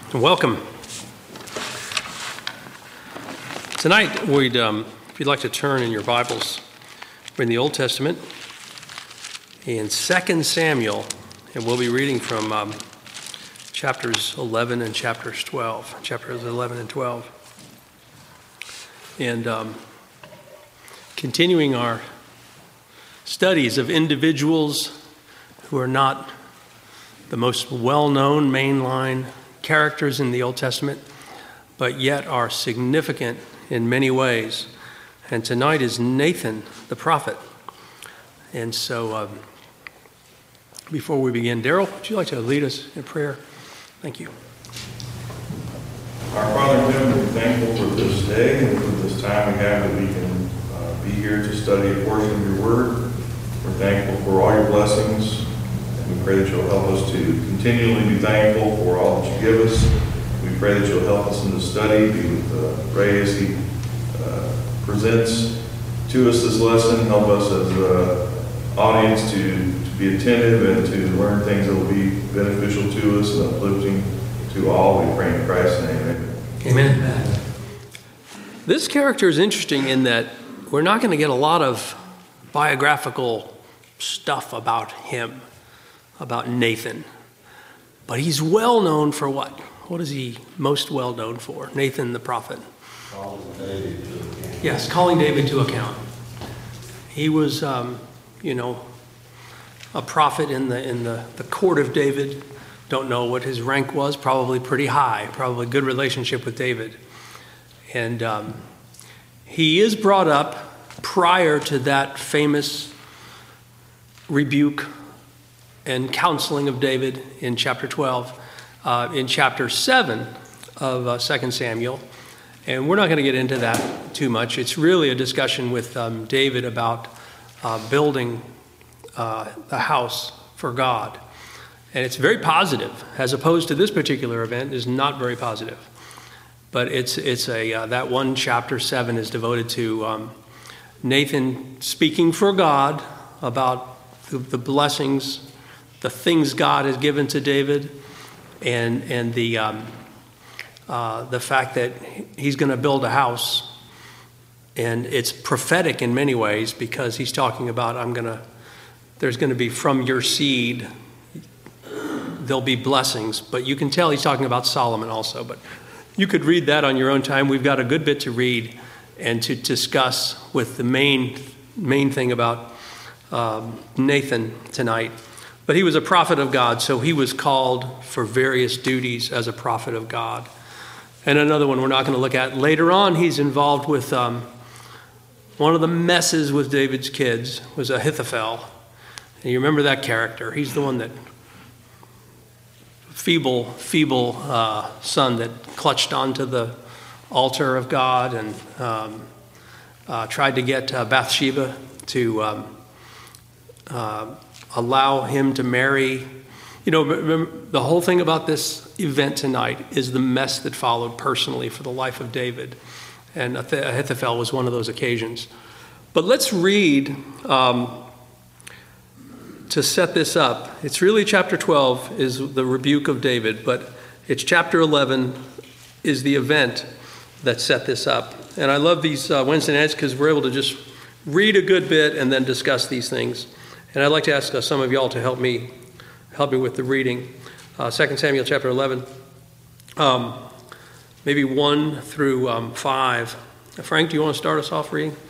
Welcome. Tonight, if you'd like to turn in your Bibles, we're in the Old Testament, in 2 Samuel, and we'll be reading from chapters 11 and chapters 12, chapters 11 and 12. And continuing our studies of individuals who are not the most well-known mainline characters in the Old Testament, but yet are significant in many ways. And tonight is Nathan, the prophet. And so before we begin, Daryl, would you like to lead us in prayer? Thank you. Our Father in heaven, we're thankful for this day and for this time we have that we can be here to study a portion of your word. We're thankful for all your blessings. We pray that you'll help us to continually be thankful for all that you give us. We pray that you'll help us in the study, be with Ray as he presents to us this lesson. Help us as an audience to be attentive and to learn things that will be beneficial to us and uplifting to all. We pray in Christ's name. Amen. Amen. This character is interesting in that we're not going to get a lot of biographical stuff about him, about Nathan. But he's well known for what? What is he most well known for? Nathan the prophet. Calling David to account. Yes, calling David to account. He was, a prophet in the court of David. Don't know what his rank was. Probably pretty high. Probably good relationship with David. And he is brought up prior to that famous rebuke and counseling of David in chapter 12, in chapter 7 of 2 Samuel. And we're not going to get into that too much. It's really a discussion with David about building the house for God. And it's very positive, as opposed to this particular event is not very positive. But it's that one chapter 7 is devoted to Nathan speaking for God about the blessings, the things God has given to David, and the fact that he's going to build a house. And it's prophetic in many ways because he's talking about there's going to be from your seed, there'll be blessings. But you can tell he's talking about Solomon also. But you could read that on your own time. We've got a good bit to read and to discuss with the main thing about Nathan tonight. But he was a prophet of God, so he was called for various duties as a prophet of God. And another one we're not going to look at. Later on, he's involved with one of the messes with David's kids was Ahithophel. And you remember that character. He's the one that feeble son that clutched onto the altar of God and tried to get Bathsheba to allow him to marry. Remember, the whole thing about this event tonight is the mess that followed personally for the life of David. And Ahithophel was one of those occasions. But let's read to set this up. It's really chapter 12 is the rebuke of David, but it's chapter 11 is the event that set this up. And I love these Wednesday nights because we're able to just read a good bit and then discuss these things. And I'd like to ask some of y'all to help me with the reading. 2 Samuel chapter 11, maybe 1 through 5. Frank, do you want to start us off reading?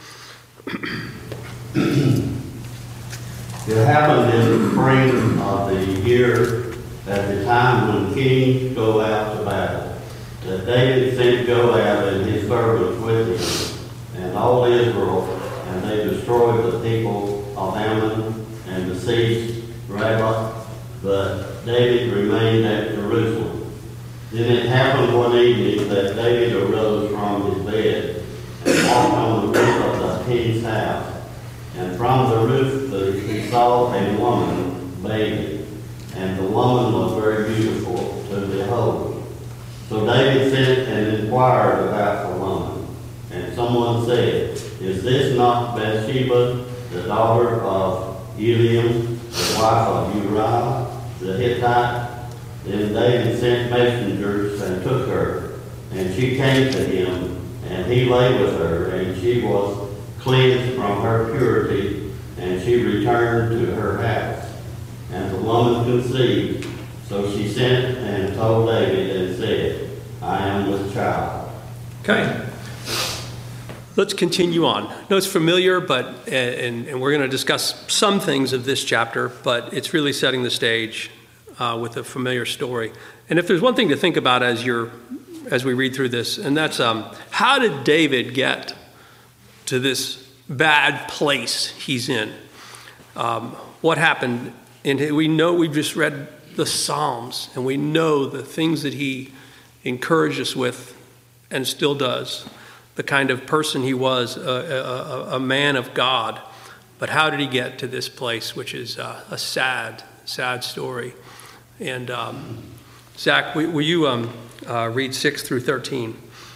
It happened in the spring of the year at the time when kings go out to battle, that David sent Joab and his servants with him, and all Israel, and they destroyed the people of Ammon and besieged Rabbah, but David remained at Jerusalem. Then it happened one evening that David arose from his bed and walked on the roof of the king's house. And from the roof he saw a woman bathing, and the woman was very beautiful to behold. So David sent and inquired about the woman. And someone said, "Is this not Bathsheba, the daughter of Eliam, the wife of Uriah the Hittite?" Then David sent messengers and took her, and she came to him, and he lay with her, and she was cleansed from her purity, and she returned to her house. And the woman conceived, so she sent and told David and said, I am with child. Okay. Let's continue on. No, it's familiar, but and we're going to discuss some things of this chapter, but it's really setting the stage with a familiar story. And if there's one thing to think about as we read through this, and that's how did David get to this bad place he's in? What happened? And we know, we've just read the Psalms, and we know the things that he encouraged us with and still does. The kind of person he was, a man of God. But how did he get to this place, which is a sad, sad story? And Zach, will you read 6 through 13?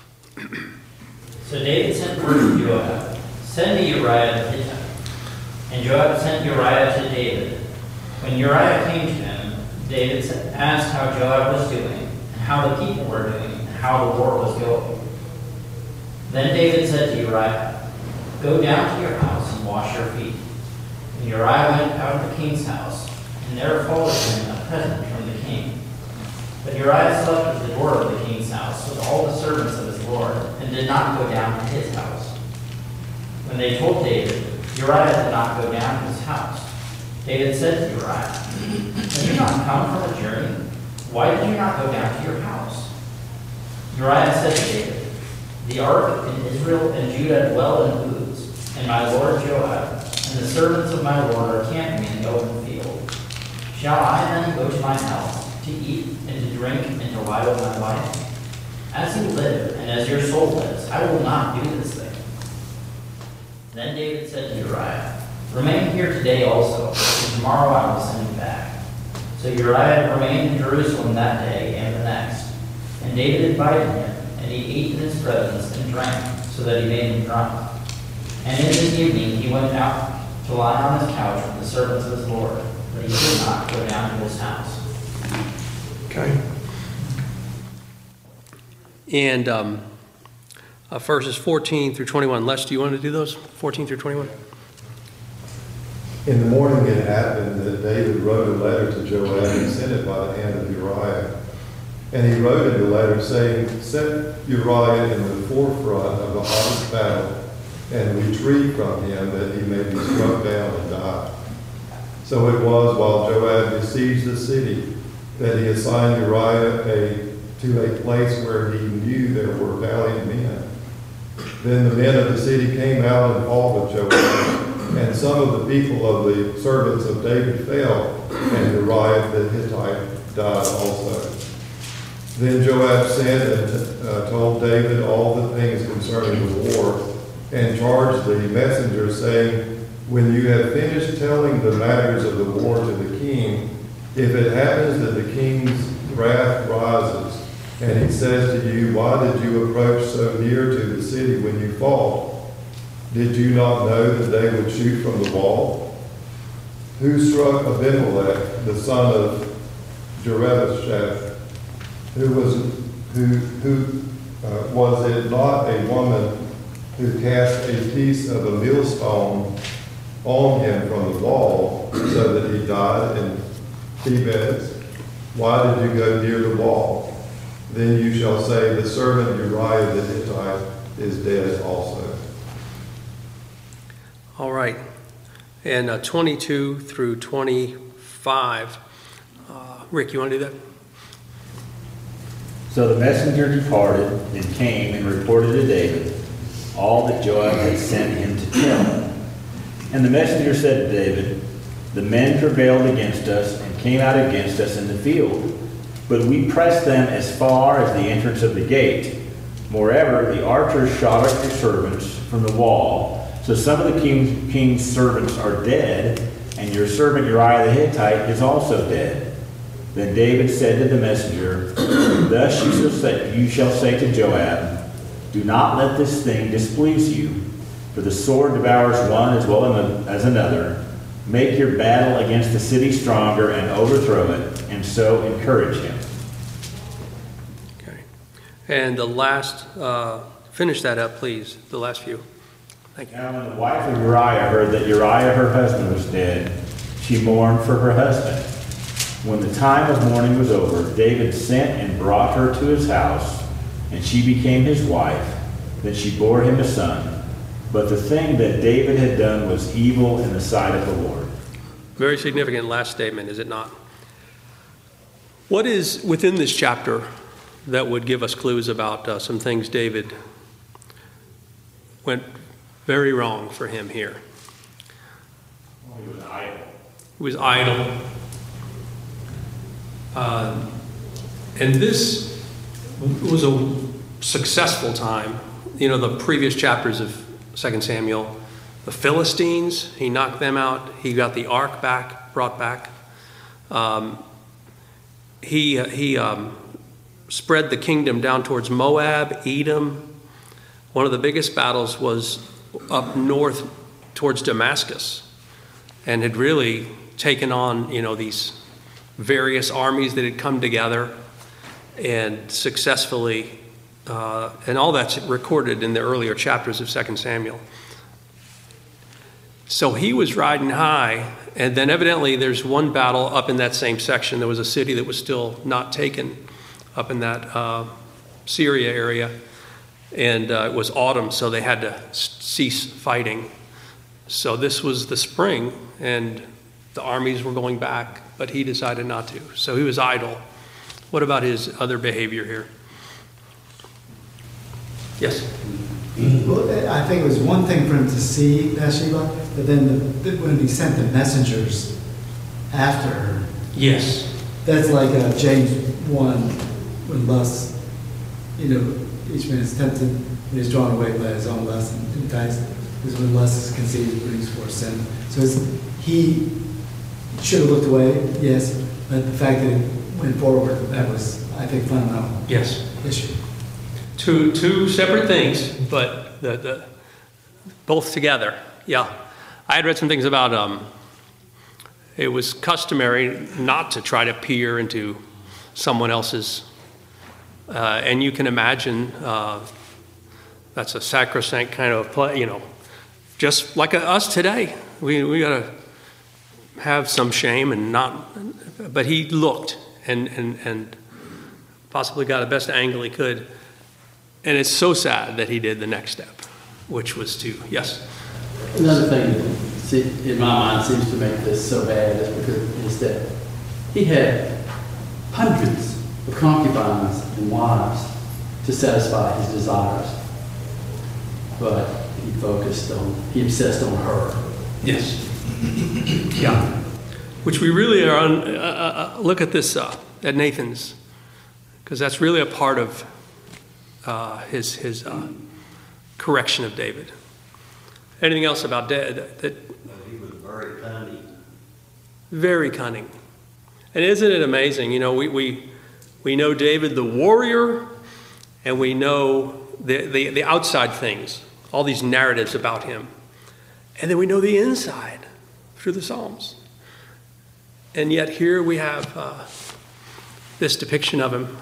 So David sent word to Joab, send me Uriah the Hittite. And Joab sent Uriah to David. When Uriah came to him, David asked how Joab was doing, and how the people were doing, and how the war was going. Then David said to Uriah, go down to your house and wash your feet. And Uriah went out of the king's house, and there followed him a present from the king. But Uriah slept at the door of the king's house with all the servants of his lord, and did not go down to his house. When they told David, Uriah did not go down to his house. David said to Uriah, have you not come from a journey? Why did you not go down to your house? Uriah said to David, the ark in Israel and Judah dwell in booths, and my lord Joab and the servants of my lord are camping in the open field. Shall I then go to my house to eat and to drink and to lie with my wife? As you live, and as your soul lives, I will not do this thing. Then David said to Uriah, remain here today also, and tomorrow I will send you back. So Uriah remained in Jerusalem that day and the next. And David invited him, and he ate in his presence and drank, so that he made him drunk. And in the evening he went out to lie on his couch with the servants of his lord, but he did not go down to his house. Okay. And verses 14 through 21. Les, do you want to do those? 14 through 21? In the morning it happened that David wrote a letter to Joab and sent it by the hand of Uriah. And he wrote in the letter saying, set Uriah in the forefront of the hottest battle, and retreat from him that he may be struck down and die. So it was while Joab besieged the city that he assigned Uriah to a place where he knew there were valiant men. Then the men of the city came out and fought with Joab, and some of the people of the servants of David fell, and Uriah the Hittite died also. Then Joab sent and told David all the things concerning the war, and charged the messenger, saying, when you have finished telling the matters of the war to the king, if it happens that the king's wrath rises, and he says to you, why did you approach so near to the city when you fought? Did you not know that they would shoot from the wall? Who struck Abimelech, the son of Jerubbesheth? Was it not a woman who cast a piece of a millstone on him from the wall, so that he died in Thebez? Why did you go near the wall? Then you shall say, the servant Uriah the Hittite is dead also. All right. And 22 through 25. Rick, you want to do that? So the messenger departed and came and reported to David all that Joab had sent him to tell him. And the messenger said to David, the men prevailed against us and came out against us in the field, but we pressed them as far as the entrance of the gate. Moreover, the archers shot at your servants from the wall, so some of the king's servants are dead, and your servant Uriah the Hittite is also dead. Then David said to the messenger, thus you shall say to Joab, do not let this thing displease you, for the sword devours one as well as another. Make your battle against the city stronger and overthrow it, and and so encourage him. Okay. And the last, finish that up, please, the last few. Thank you. Now when the wife of Uriah heard that Uriah her husband was dead, she mourned for her husband. When the time of mourning was over, David sent and brought her to his house, and she became his wife. Then she bore him a son. But the thing that David had done was evil in the sight of the Lord. Very significant last statement, is it not? What is within this chapter that would give us clues about some things David went very wrong for him here? Well, he was idle. He was idle. And this was a successful time. You know, the previous chapters of 2 Samuel, the Philistines, he knocked them out. He got the ark brought back. He spread the kingdom down towards Moab, Edom. One of the biggest battles was up north towards Damascus, and had really taken on, you know, these various armies that had come together and successfully, and all that's recorded in the earlier chapters of 2 Samuel. So he was riding high, and then evidently there's one battle up in that same section. There was a city that was still not taken up in that Syria area, and it was autumn, so they had to cease fighting. So this was the spring, and the armies were going back, but he decided not to. So he was idle. What about his other behavior here? Yes? Well, I think it was one thing for him to see Bathsheba, but then when he sent the messengers after her, Yes. that's like James 1, when lust, you know, each man is tempted and is drawn away by his own lust and dies. Because when lust is conceived, it brings forth sin. So he should have looked away, yes, but the fact that it went forward, that was, I think, fundamental Yes. issue. Two separate things, but the both together. Yeah. I had read some things about it was customary not to try to peer into someone else's, and you can imagine that's a sacrosanct kind of play, you know, just like us today. We got to have some shame and not, but he looked and possibly got the best angle he could. And it's so sad that he did the next step, which was to, yes? Another thing that, in my mind, seems to make this so bad is that he had hundreds of concubines and wives to satisfy his desires. But he obsessed on her. Yes. Yeah. Which we really are on, look at this, at Nathan's, because that's really a part of his correction of David. Anything else about that? He was very cunning. Very cunning. And isn't it amazing? You know, we know David the warrior, and we know the outside things, all these narratives about him. And then we know the inside through the Psalms. And yet here we have this depiction of him.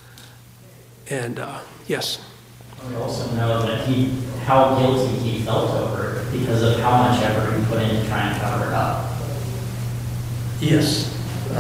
And yes. We also know that how guilty he felt over it because of how much effort he put into trying to cover it up. Yes.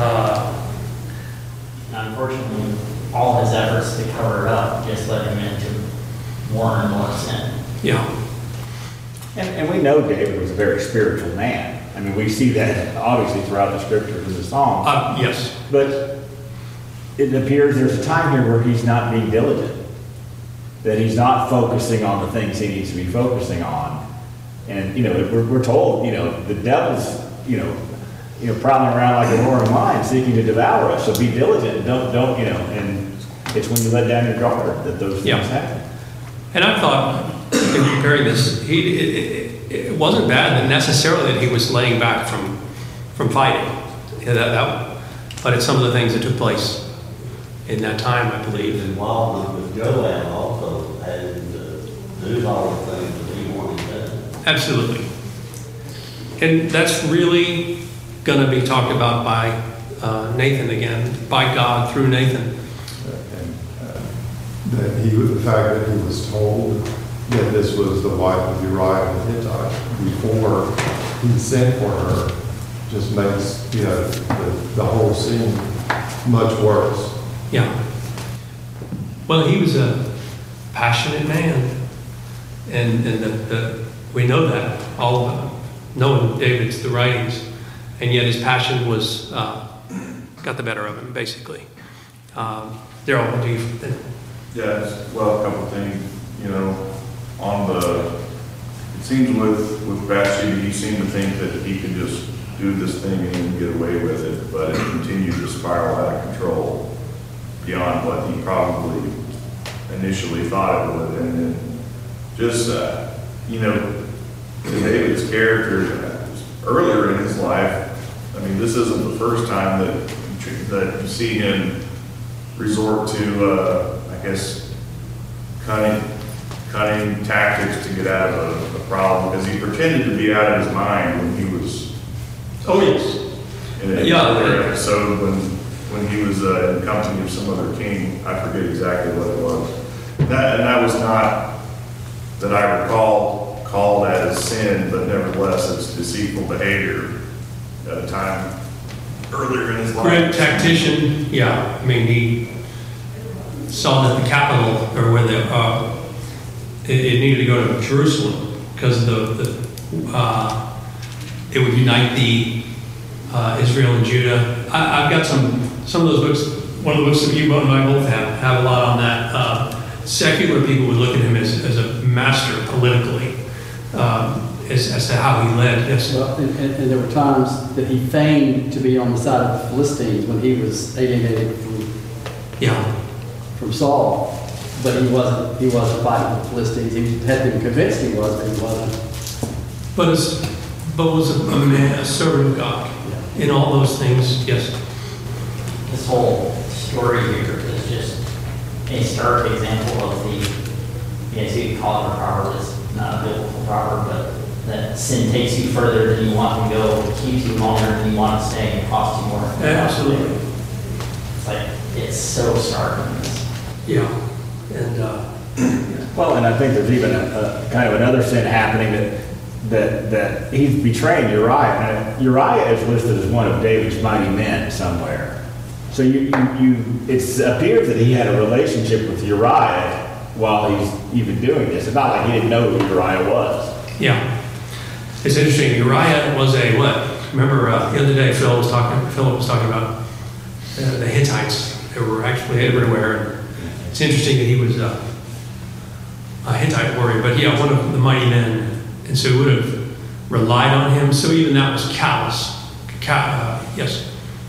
And unfortunately, all his efforts to cover it up just led him into more and more sin. Yeah. And we know David was a very spiritual man. I mean, we see that obviously throughout the scriptures and the Psalms. Yes. But it appears there's a time here where he's not being diligent, that he's not focusing on the things he needs to be focusing on. And, you know, we're told, you know, the devil's, you know, prowling around like a roaring lion seeking to devour us. So be diligent. Don't, you know, and it's when you let down your guard that those things happen. And I thought, in comparing this, it wasn't bad that necessarily that he was laying back from fighting. Yeah, but it's some of the things that took place in that time, I believe. His involvement with Joab also had to do all the things that he wanted done. Absolutely. And that's really going to be talked about by Nathan again, by God through Nathan. And that the fact that he was told that this was the wife of Uriah the Hittite before he sent for her just makes, the whole scene much worse. Yeah. Well, he was a passionate man, and we know that, all of knowing David's the writings, and yet his passion was got the better of him, basically. Daryl, what do you think? Yeah, well, a couple things, it seems with Bathsheba, he seemed to think that he could just do this thing and get away with it, but it continued to spiral out of control beyond what he probably initially thought it would. And then just, David's character earlier in his life, I mean, this isn't the first time that you see him resort to, cunning tactics to get out of a problem, because he pretended to be out of his mind when he was. Oh, yes. In an earlier episode when he was in company of some other king. I forget exactly what it was. That was not, that I recall, called as sin, but nevertheless it's deceitful behavior at a time earlier in his life. Great tactician, yeah. I mean, he saw that the capital, or where it needed to go to Jerusalem, because it would unite the Israel and Judah. I've got some of those books. One of the books that you and I both have a lot on that. Secular people would look at him as a master politically, as to how he led. Yes. Well, and there were times that he feigned to be on the side of the Philistines when he was alienated from Saul, but he wasn't fighting the Philistines. He had been convinced he was, but he wasn't. But was a man, a servant of God, in all those things. Yes. This whole story here is just a stark example of you could call it a proverb. It's not a biblical proverb, but that sin takes you further than you want to go, keeps you longer than you want to stay, and costs you more. Absolutely. It's like, it's so stark in this. Yeah. And Well, and I think there's even a kind of another sin happening that he's betraying Uriah. Now, Uriah is listed as one of David's mighty men somewhere. So it appears that he had a relationship with Uriah while he's even doing this. It's not like he didn't know who Uriah was. yeah, it's interesting. Uriah was a what? Remember the other day Philip was talking about the Hittites. They were actually everywhere. And it's interesting that he was a Hittite warrior, but yeah, one of the mighty men. And so he would have relied on him. So even that was callous. Yes.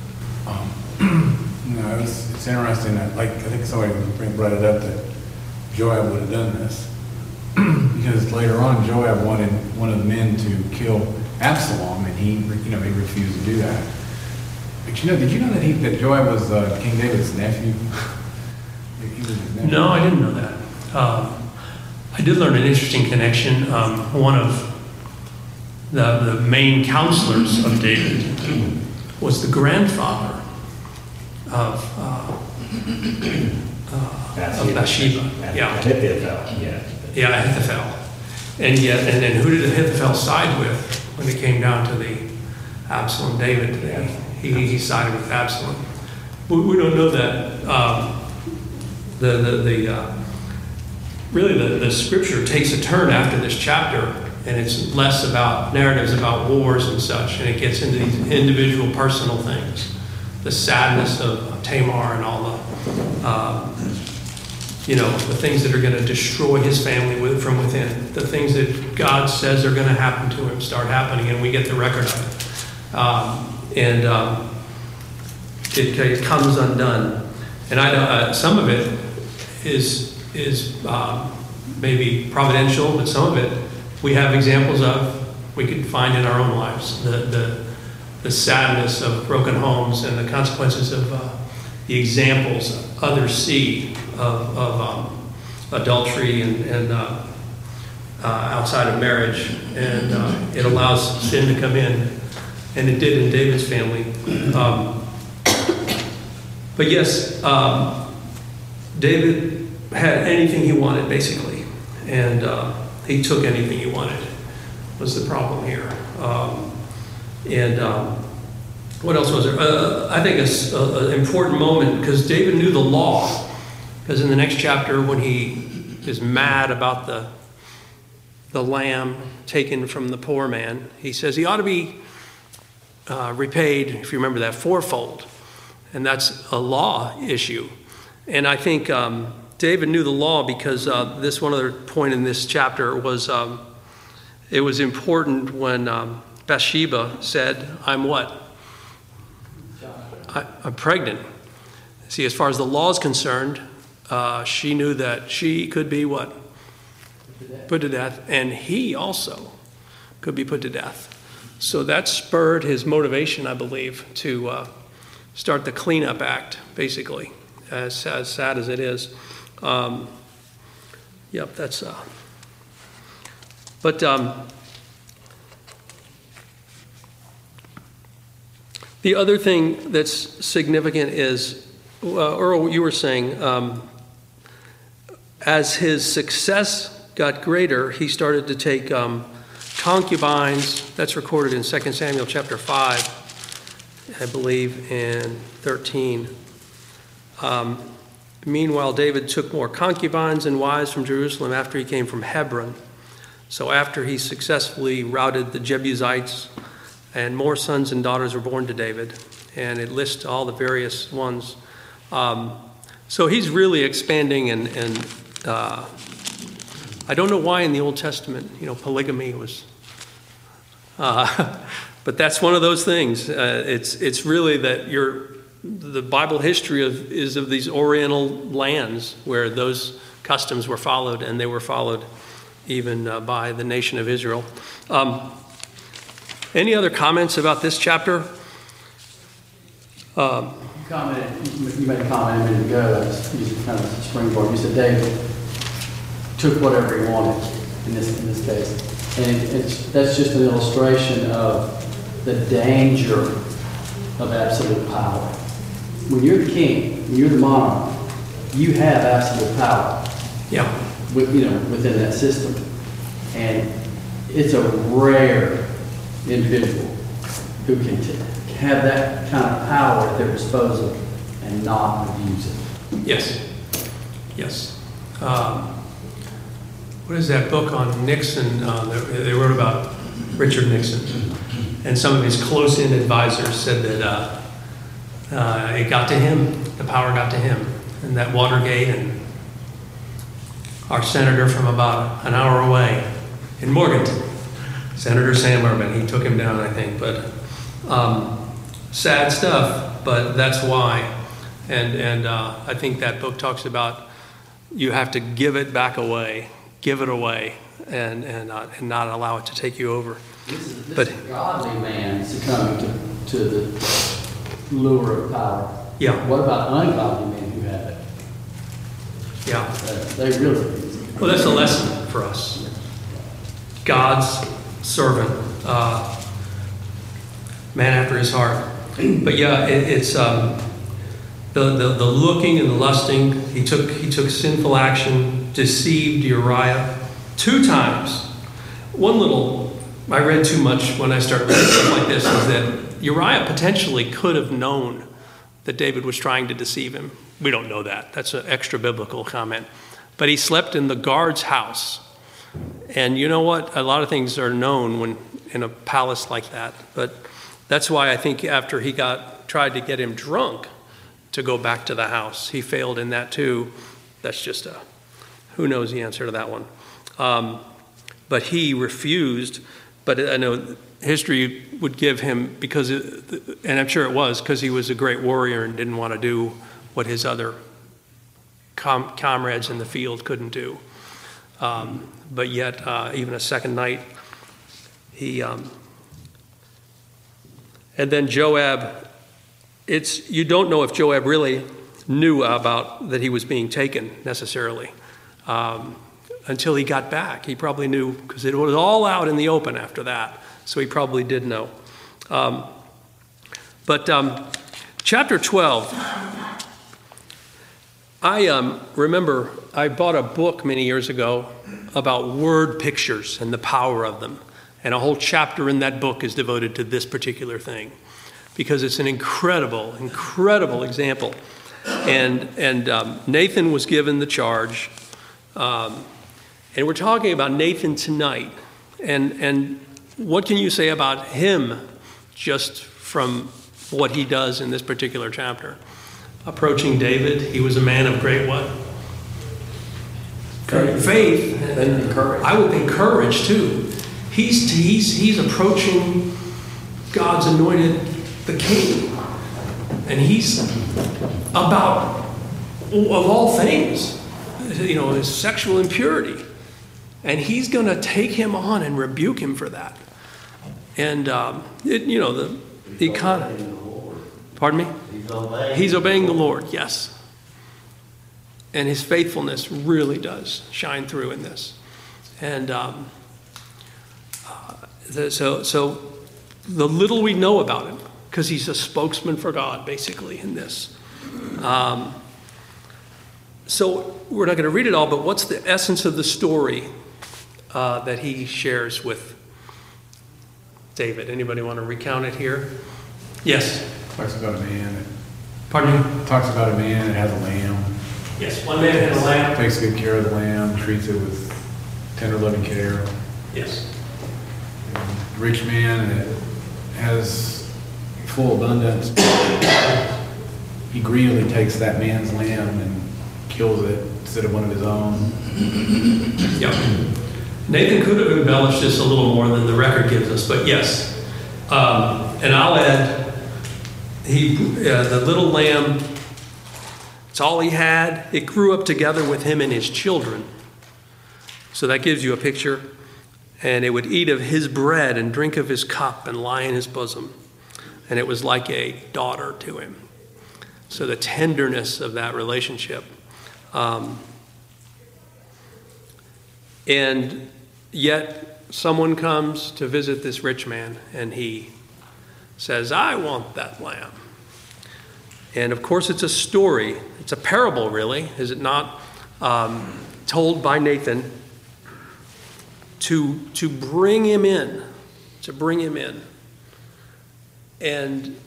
It's interesting that, I think somebody brought it up that Joab would have done this. Because later on, Joab wanted one of the men to kill Absalom, and he refused to do that. But did you know that Joab was King David's nephew? He was his nephew? No, I didn't know that. I did learn an interesting connection. One of the main counselors of David was the grandfather of Bathsheba. Yeah. Ahithophel. And then who did Ahithophel side with when it came down to the Absalom David? He sided with Absalom. We don't know that. Really the scripture takes a turn after this chapter, and it's less about narratives about wars and such, and it gets into these individual personal things, the sadness of Tamar and all the things that are going to destroy his family from within, the things that God says are going to happen to him start happening, and we get the record of it. It comes undone, and I know some of it is maybe providential, but some of it we have examples of, we could find in our own lives, the sadness of broken homes and the consequences of the examples others see of adultery and outside of marriage, and it allows sin to come in, and it did in David's family. But yes, David had anything he wanted, basically. And he took anything he wanted, was the problem here. What else was there? I think it's an important moment because David knew the law. Because in the next chapter, when he is mad about the lamb taken from the poor man, he says he ought to be repaid, if you remember that, fourfold. And that's a law issue. And I think David knew the law because this one other point in this chapter was it was important when Bathsheba said, I'm what? I'm pregnant. See, as far as the law is concerned, she knew that she could be what? Put to death. And he also could be put to death. So that spurred his motivation, I believe, to start the cleanup act, basically, as sad as it is. Yep, that's... But the other thing that's significant is, Earl, you were saying, as his success got greater, he started to take concubines. That's recorded in 2 Samuel chapter 5, I believe, and 13. Meanwhile, David took more concubines and wives from Jerusalem after he came from Hebron. So after he successfully routed the Jebusites, and more sons and daughters were born to David, and it lists all the various ones. So he's really expanding, and I don't know why in the Old Testament, polygamy was, but that's one of those things. It's really that the Bible history is of these Oriental lands where those customs were followed, and they were followed even by the nation of Israel. Any other comments about this chapter? You made a comment a minute ago, I just used it kind of as a springboard. You said David took whatever he wanted in this case. And that's just an illustration of the danger of absolute power. When you're the king, when you're the monarch, you have absolute power. Yeah. Within that system. And it's a rare individual who can have that kind of power at their disposal and not abuse it. Yes. What is that book on Nixon? They wrote about Richard Nixon. And some of his close-in advisors said that it got to him, the power got to him. And that Watergate, and our senator from about an hour away in Morganton, Senator Sam Urban, he took him down, I think. But sad stuff, but that's why. And I think that book talks about you have to give it back away, give it away, and not allow it to take you over. This is a godly man succumbing to the lure of power. Yeah. What about ungodly men who have it? Yeah. They really... Well, that's a lesson for us. God's servant, man after his heart. But yeah, it's the looking and the lusting. He took sinful action, deceived Uriah 2 times. I read too much when I started reading stuff like this, is that Uriah potentially could have known that David was trying to deceive him. We don't know that. That's an extra biblical comment. But he slept in the guard's house. And you know what? A lot of things are known when in a palace like that. But that's why I think after he tried to get him drunk to go back to the house, he failed in that too. That's just who knows the answer to that one. But he refused. But I know history would give him, and I'm sure it was, because he was a great warrior and didn't want to do what his other comrades in the field couldn't do. But yet, even a second night, and then Joab, you don't know if Joab really knew about that he was being taken necessarily until he got back. He probably knew because it was all out in the open after that. So he probably did know. But chapter 12, I remember I bought a book many years ago about word pictures and the power of them. And a whole chapter in that book is devoted to this particular thing because it's an incredible, incredible example. And Nathan was given the charge. And we're talking about Nathan tonight. And what can you say about him just from what he does in this particular chapter? Approaching David, he was a man of great what? Great faith. And courage. I would think courage too. He's approaching God's anointed, the king. And he's about, of all things, his sexual impurity. And he's going to take him on and rebuke him for that. And, the economy. Pardon me? He's obeying the Lord, yes. And his faithfulness really does shine through in this. And so the little we know about him, because he's a spokesman for God, basically, in this. So we're not going to read it all, but what's the essence of the story that he shares with David? Anybody want to recount it here? Yes. Talks about a man. Pardon me? Talks about a man that has a lamb. Yes, one man had a lamb. Takes good care of the lamb, treats it with tender loving care. Yes. Rich man that has full abundance. He greedily takes that man's lamb and kills it instead of one of his own. Yep. Nathan could have embellished this a little more than the record gives us, but yes. And I'll add, the little lamb, it's all he had. It grew up together with him and his children. So that gives you a picture. And it would eat of his bread and drink of his cup and lie in his bosom. And it was like a daughter to him. So the tenderness of that relationship. And yet someone comes to visit this rich man and he says, I want that lamb. And of course it's a story. It's a parable, really, is it not? Told by Nathan to bring him in. To bring him in. And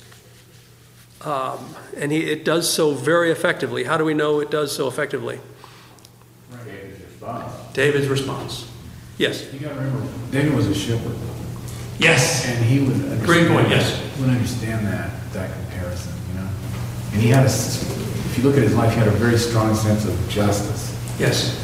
it does so very effectively. How do we know it does so effectively? David's response. David's response. Yes. You got to remember, David was a shepherd. Yes. And he would Great point, yes. Would understand that comparison, And he had if you look at his life, he had a very strong sense of justice. Yes.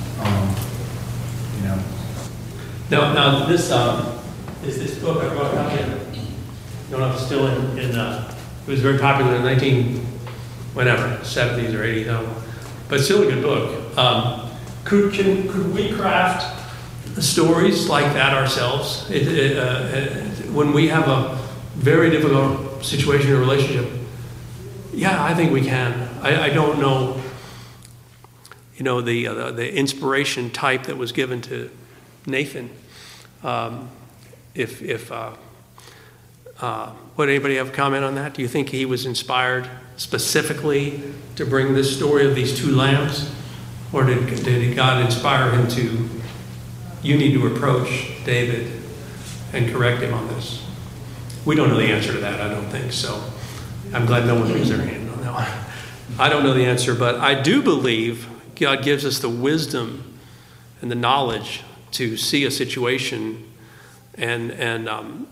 Now this is this book I brought up in. Don't know if it's still in it was very popular in 70s or 80s, but still a good book. Could we craft stories like that ourselves? When we have a very difficult situation or relationship, yeah, I think we can. I don't know, the inspiration type that was given to Nathan. Would anybody have a comment on that? Do you think he was inspired specifically to bring this story of these two lambs? Or did God inspire him to, you need to approach David and correct him on this? We don't know the answer to that, I don't think. So I'm glad no one raised their hand on that one. I don't know the answer, but I do believe God gives us the wisdom and the knowledge to see a situation and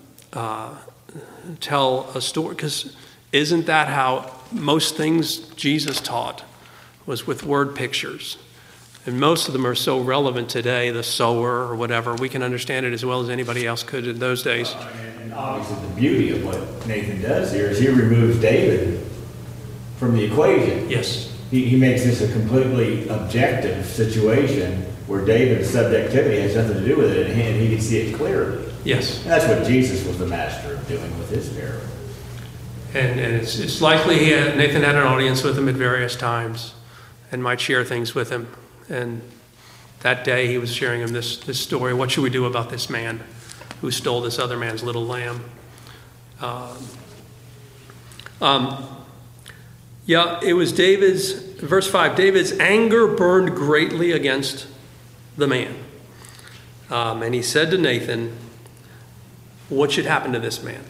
tell a story. Because isn't that how most things Jesus taught, was with word pictures? And most of them are so relevant today, the sower or whatever. We can understand it as well as anybody else could in those days. And obviously the beauty of what Nathan does here is he removes David from the equation. Yes. He makes this a completely objective situation where David's subjectivity has nothing to do with it, and he can see it clearly. Yes. And that's what Jesus was the master of doing with his parable. And it's likely Nathan had an audience with him at various times and might share things with him. And that day he was sharing him this story. What should we do about this man who stole this other man's little lamb? Yeah, it was David's, verse 5, David's anger burned greatly against the man. And he said to Nathan, what should happen to this man?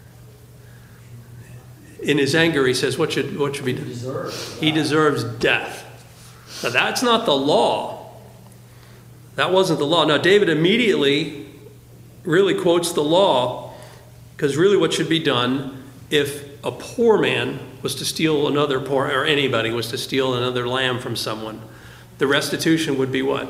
In his anger, he says, what should be done? He deserves death. Now, that's not the law. That wasn't the law. Now, David immediately really quotes the law, because really what should be done if a poor man was to steal another poor, or anybody was to steal another lamb from someone, the restitution would be what?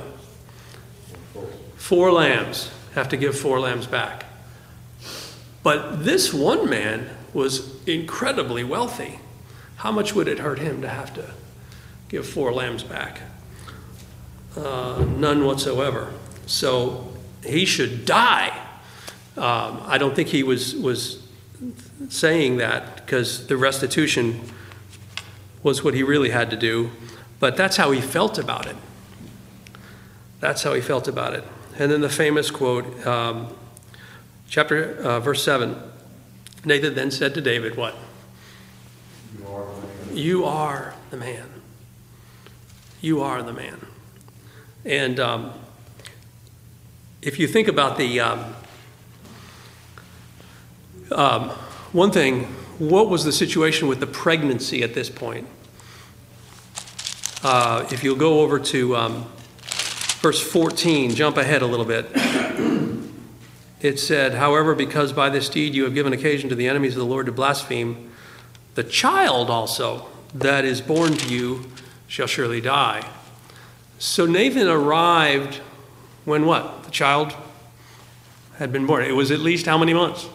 4 lambs. Have to give 4 lambs back. But this one man was incredibly wealthy. How much would it hurt him to have to give 4 lambs back? None whatsoever. So he should die. I don't think he was saying that because the restitution was what he really had to do, but that's how he felt about it. That's how he felt about it. And then the famous quote, verse 7, Nathan then said to David, what? You are the man. You are the man. And if you think about the one thing, what was the situation with the pregnancy at this point? If you'll go over to verse 14, jump ahead a little bit. It said, however, because by this deed you have given occasion to the enemies of the Lord to blaspheme, the child also that is born to you shall surely die. So Nathan arrived when what? The child had been born. It was at least how many months?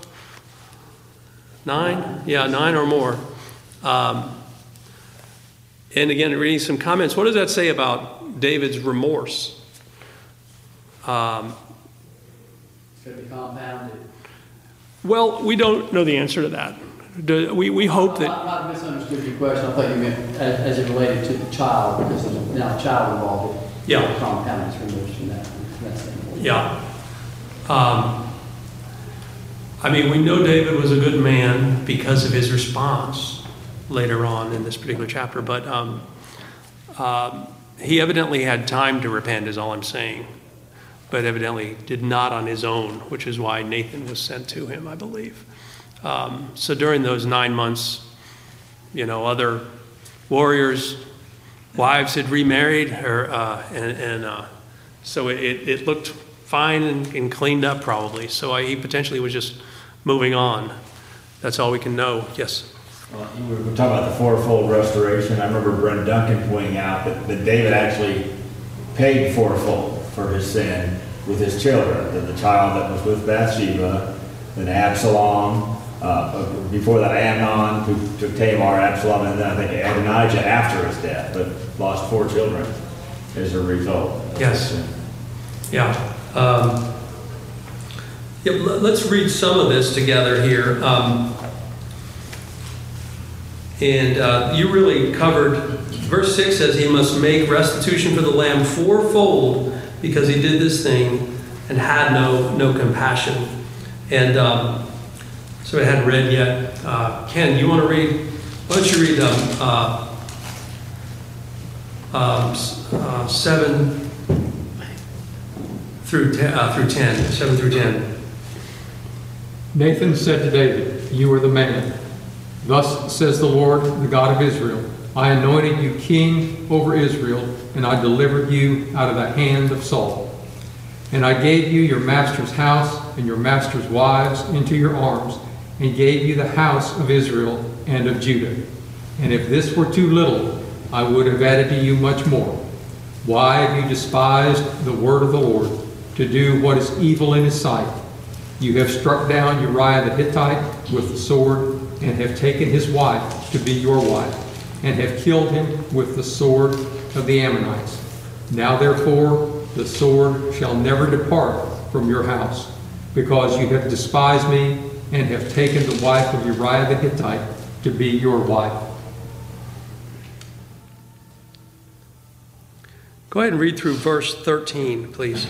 9? Yeah, 9 or more. And again, reading some comments, what does that say about David's remorse? It's going to be compounded. Well, we don't know the answer to that. We hope that... I might have misunderstood your question. I thought you meant as it related to the child, because there's now a child involved. Yeah. Compounded is removed from that. Yeah. I mean, we know David was a good man because of his response later on in this particular chapter, but he evidently had time to repent, is all I'm saying, but evidently did not on his own, which is why Nathan was sent to him, I believe. So during those 9 months, other warriors' wives had remarried, so it looked fine and cleaned up probably. So he potentially was just moving on. That's all we can know. Yes? Well, we were talking about the fourfold restoration. I remember Brent Duncan pointing out that David actually paid fourfold for his sin with his children. The child that was with Bathsheba, then Absalom, before that Amnon, who took Tamar, Absalom, and then I think Adonijah after his death, but lost 4 children as a result. Yes. Yeah. Let's read some of this together here. You really covered, verse 6 says he must make restitution for the lamb fourfold because he did this thing and had no compassion. And so I hadn't read yet. Ken, you want to read? Why don't you read 7 through 10, 7 through 10. Nathan said to David, you are the man. Thus says the Lord, the God of Israel, I anointed you king over Israel, and I delivered you out of the hand of Saul. And I gave you your master's house and your master's wives into your arms, and gave you the house of Israel and of Judah. And if this were too little, I would have added to you much more. Why have you despised the word of the Lord, to do what is evil in his sight? You have struck down Uriah the Hittite with the sword, and have taken his wife to be your wife, and have killed him with the sword of the Ammonites. Now therefore the sword shall never depart from your house, because you have despised me, and have taken the wife of Uriah the Hittite to be your wife. Go ahead and read through verse 13, please.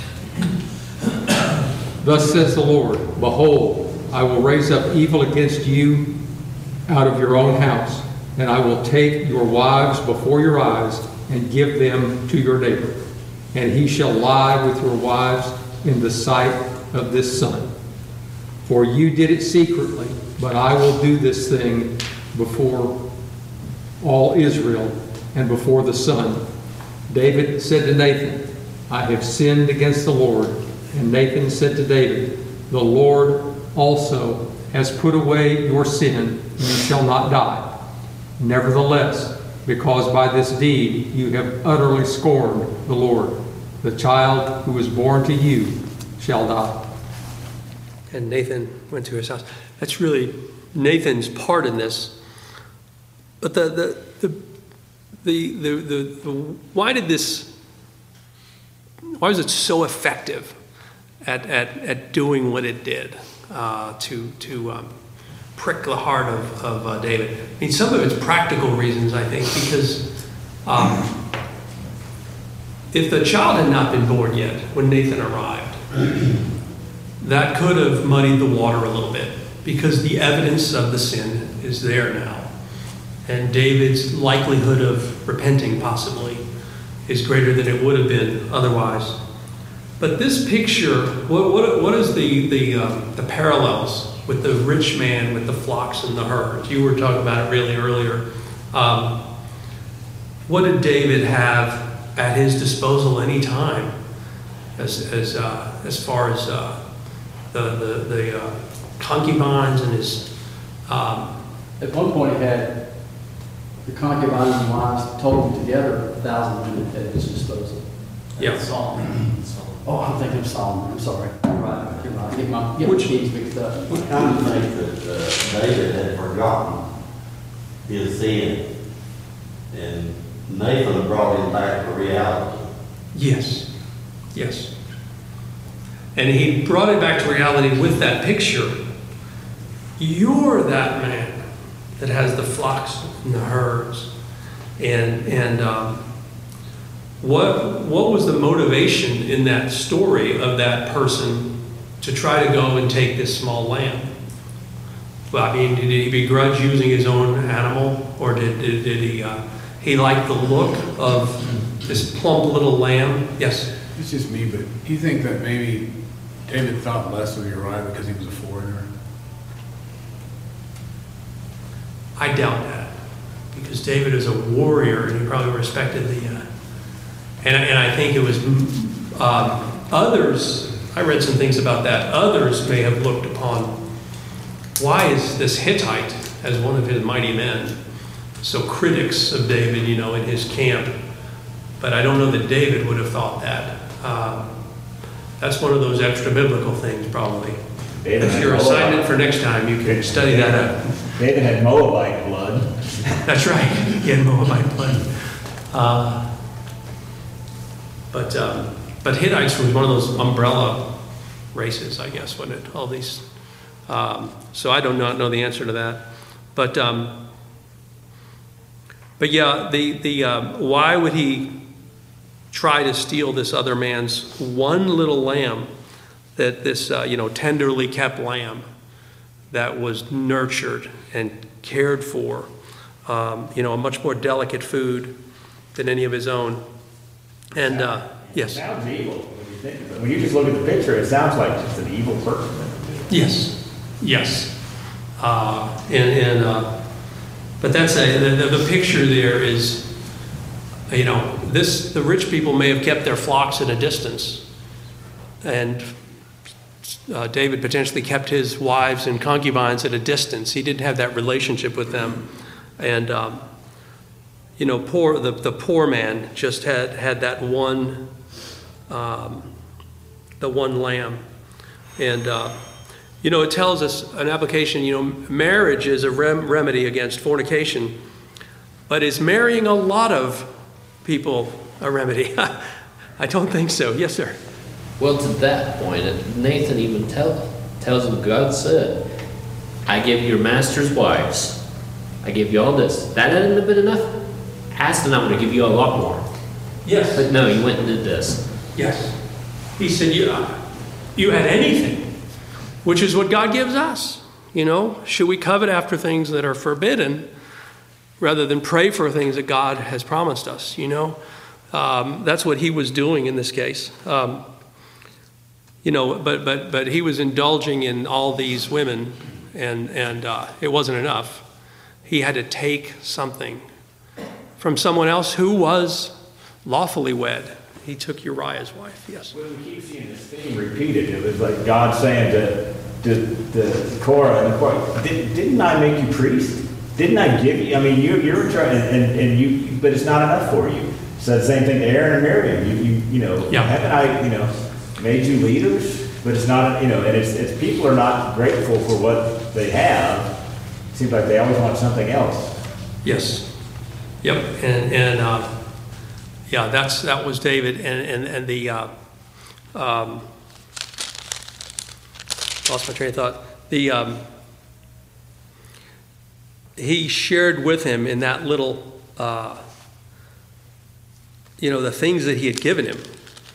Thus says the Lord, behold, I will raise up evil against you out of your own house, and I will take your wives before your eyes and give them to your neighbor, and he shall lie with your wives in the sight of this sun. For you did it secretly, but I will do this thing before all Israel and before the sun. David said to Nathan, I have sinned against the Lord. And Nathan said to David, the Lord also has put away your sin, and you shall not die. Nevertheless, because by this deed you have utterly scorned the Lord, the child who is born to you shall die. And Nathan went to his house. That's really Nathan's part in this. But why was it so effective at doing what it did to prick the heart of David? I mean, some of it's practical reasons, I think, because if the child had not been born yet when Nathan arrived, that could have muddied the water a little bit, because the evidence of the sin is there now. And David's likelihood of repenting, possibly, is greater than it would have been otherwise. But this picture, what is the parallels with the rich man with the flocks and the herds? You were talking about it really earlier. What did David have at his disposal any time, as far as the concubines and his? At one point, he had the concubines and wives total together 1,000 men at his disposal. Yeah. Solomon. Oh, I'm thinking of Solomon. I'm sorry. You're right. You're right. Get my kings mixed up. I kind of think that David had forgotten his sin, and Nathan brought him back to reality. Yes. And he brought it back to reality with that picture. You're that man that has the flocks and the herds. And what was the motivation in that story of that person to try to go and take this small lamb? Well, I mean, did he begrudge using his own animal, or did he like the look of this plump little lamb? Yes. It's just me, but do you think that maybe David thought less of Uriah because he was a foreigner? I doubt that, because David is a warrior, and he probably respected the. And I think it was others. I read some things about that. Others may have looked upon, why is this Hittite, as one of his mighty men, so critics of David, in his camp? But I don't know that David would have thought that. That's one of those extra biblical things, probably. That's your assignment for next time. You can study that out. David had Moabite blood. That's right. He had Moabite blood. But Hittites was one of those umbrella races, I guess, wasn't it? All these. So I do not know the answer to that. But yeah, why would he try to steal this other man's one little lamb, that this tenderly kept lamb that was nurtured and cared for, a much more delicate food than any of his own. And yes. It sounds evil when you think of it. When you just look at the picture, it sounds like just an evil person. Yes. But that's the picture there is, the rich people may have kept their flocks at a distance, and David potentially kept his wives and concubines at a distance. He didn't have that relationship with them, and the poor man just had that one, the one lamb, and it tells us an application. Marriage is a remedy against fornication, but is marrying a lot of people a remedy? I don't think so. Yes, sir. Well, to that point, Nathan even tells him, God said, I give your master's wives. I give you all this. That hadn't have been enough? Ask, and I'm going to give you a lot more. Yes. But no, you went and did this. Yes. He said, you had anything, which is what God gives us. Should we covet after things that are forbidden? rather than pray for things that God has promised us, you know. That's what he was doing in this case. You know, but he was indulging in all these women, and it wasn't enough. He had to take something from someone else who was lawfully wed. He took Uriah's wife, yes. Well, we keep seeing this theme repeated. It was like God saying to Korah, and Korah, didn't I make you priest? Didn't I give you? I mean, you're trying, and you, but it's not enough for you. So the same thing to Aaron and Miriam. You know, Yeah. haven't I, made you leaders? But it's not, and it's people are not grateful for what they have. It seems like they always want something else. Yes. Yep. And yeah, that was David, and the lost my train of thought. He shared with him in that little, the things that he had given him.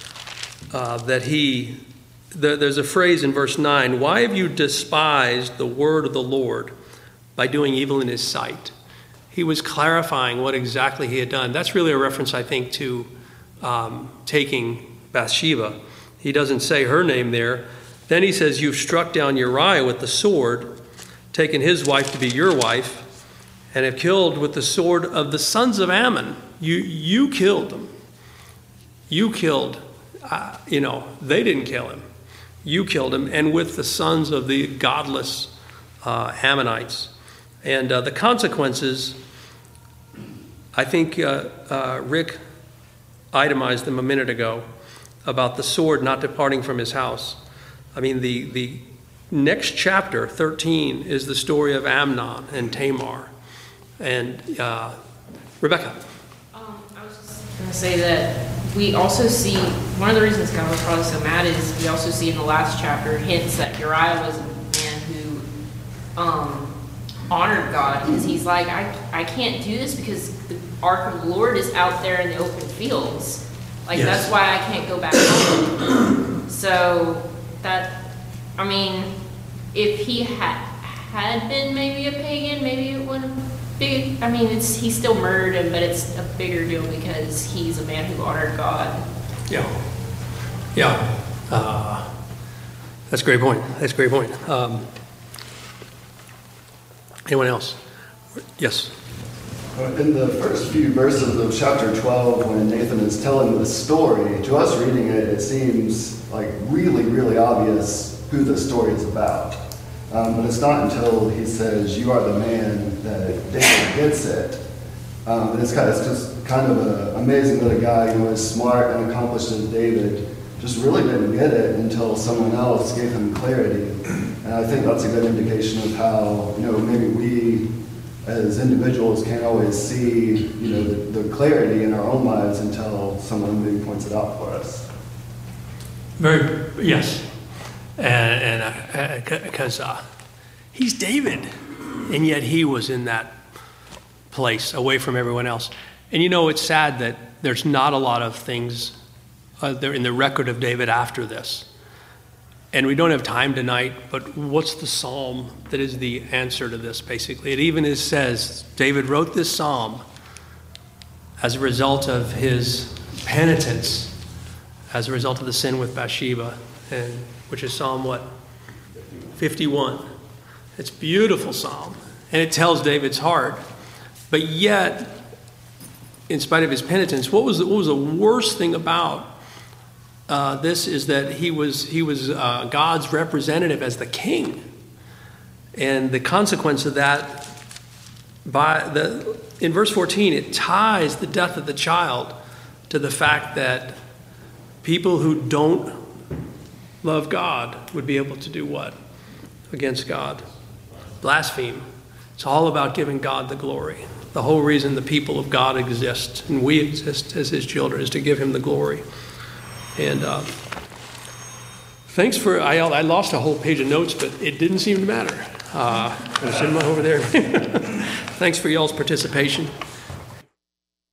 There's a phrase in verse 9, why have you despised the word of the Lord by doing evil in his sight? He was clarifying what exactly he had done. That's really a reference, I think, to taking Bathsheba. He doesn't say her name there. Then he says, you've struck down Uriah with the sword, taken his wife to be your wife, and have killed with the sword of the sons of Ammon. You killed them. You killed, they didn't kill him. You killed him, and with the sons of the godless Ammonites. And the consequences, I think Rick itemized them a minute ago about the sword not departing from his house. I mean, the next chapter, 13, is the story of Amnon and Tamar. And Rebecca. I was just going to say that we also see, one of the reasons God was probably so mad is we also see in the last chapter hints that Uriah was a man who honored God, because he's like, I can't do this because the ark of the Lord is out there in the open fields. Like, Yes. That's why I can't go back home. So that, I mean, if he had been maybe a pagan, maybe it wouldn't be, I mean, he still murdered him, but it's a bigger deal because he's a man who honored God. Yeah. That's a great point. Anyone else? Yes. In the first few verses of chapter 12, when Nathan is telling the story, to us reading it, it seems like really, really obvious who the story is about. But it's not until he says, you are the man, that David gets it. And it's just kind of an amazing that a guy who was smart and accomplished as David just really didn't get it until someone else gave him clarity. And I think that's a good indication of how, maybe we as individuals can't always see, the clarity in our own lives until someone maybe points it out for us. Yes. And because he's David, and yet he was in that place away from everyone else. And it's sad that there's not a lot of things there in the record of David after this. And we don't have time tonight, but what's the psalm that is the answer to this, basically? It even says David wrote this psalm as a result of his penitence, as a result of the sin with Bathsheba, which is Psalm what? 51. It's a beautiful psalm, and it tells David's heart. But yet, in spite of his penitence, what was the worst thing about this is that he was God's representative as the king, and the consequence of that, in verse 14, it ties the death of the child to the fact that people who don't love God would be able to do what against God? Blaspheme. It's all about giving God the glory. The whole reason the people of God exist and we exist as his children is to give him the glory. And thanks for, I lost a whole page of notes, but it didn't seem to matter. There's some over there. Thanks for y'all's participation.